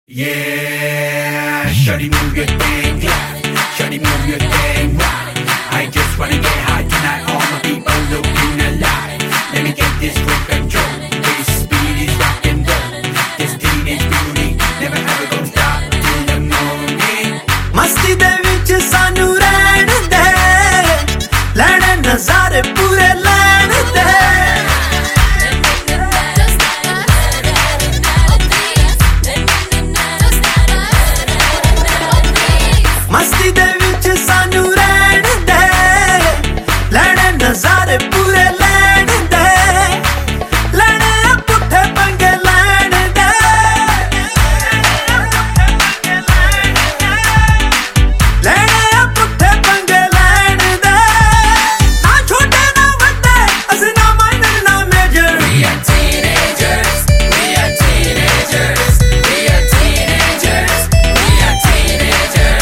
Yeah, shawty move your thing left, shawty move your thing right. I just wanna get high tonight, all my people looking alive. Let me get this full control, this speed is rock and roll. This teenage beauty, never ever gonna stop till the morning. मस्ती दे विच सानू रहन दे, लैणे नज़ारे पूरे लैण दे। मस्ती दे विच सानू रहन दे, लैणे नज़ारे पूरे लैण दे। लैणे पुट्ठे पंगे लैण दे, लैणे पुट्ठे पंगे लैण दे। ना छोटे ना वड्डे, असीं ना माइनर ना major. We are teenagers, we are teenagers, we are teenagers, we are teenagers.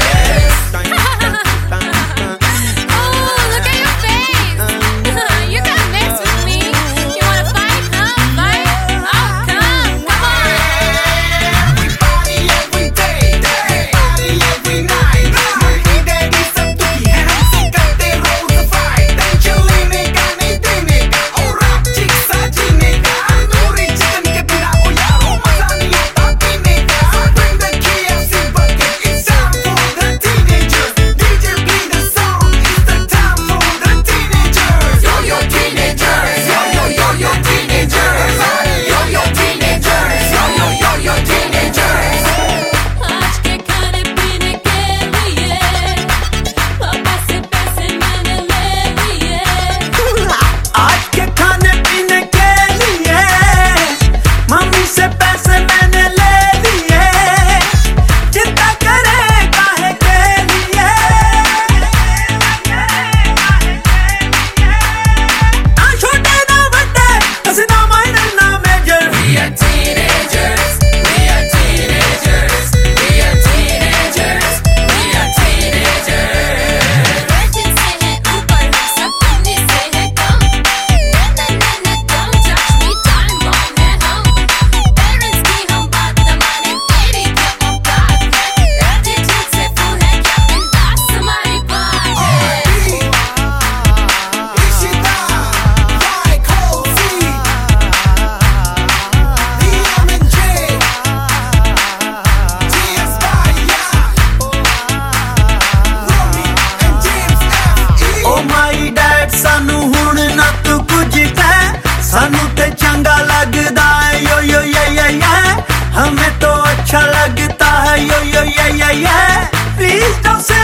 Oh, look at your face. You got mixed with me. You wanna fight? Come fight. Oh, come on. We party every day, we party every night. मेरी daddy सब दुखी है, हमसे करते रोज fight. Tension लेने का नहीं देने का, और आप चिक सा जीने का। तंदूरी चिकन के बिना ओ यारो मजा नहीं आता पीने का। So bring the KFC bucket, it's time for the teenagers. DJ play the song, it's the time for the teenagers. Yo yo teenagers, yo yo yo yo teenagers, yo yo teenagers, yo yo yo yo teenagers. आज के खाने पीने के लिए पापा से पैसे मैंने ले लिए। आज के खाने पीने के लिए मम्मी से पैसे मैंने ले लिए। चिंता करे काहे के लिए, ना छोटे ना वड्डे, असीं ना माइनर ना major. We are teenagers, we are teenagers, we are teenagers, we are teenagers. वर्जिन से है ऊपर, सब अपने से है कम। ना don't touch me, time bomb है हम। पेरेंट्स की हम बात न माने, तेरी क्या औकात है? एटीट्यूड से फुल है क्या बिंदास हमारी बात है। Ishida, like Halsey, Liam and Jay, TS Fire, Romy and James F.E. ओ माई डैड सानू हुण ना तू कुछ कह, सानू ते चंगा लगदा है यो यो ये। हमें तो अच्छा लगता है यो यो ये। Please don't say